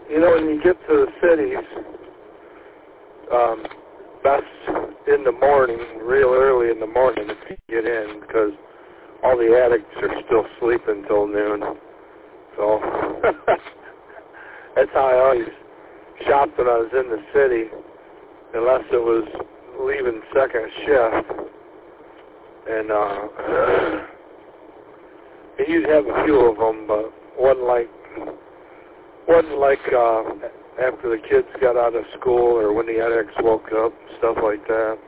You know, when you get to the cities, best in the morning, real early in the morning if you get in, because all the addicts are still sleeping till noon. So that's how I always shopped when I was in the city, unless it was leaving second shift. And you'd have a few of them, but wasn't like after the kids got out of school or when the addicts woke up, stuff like that.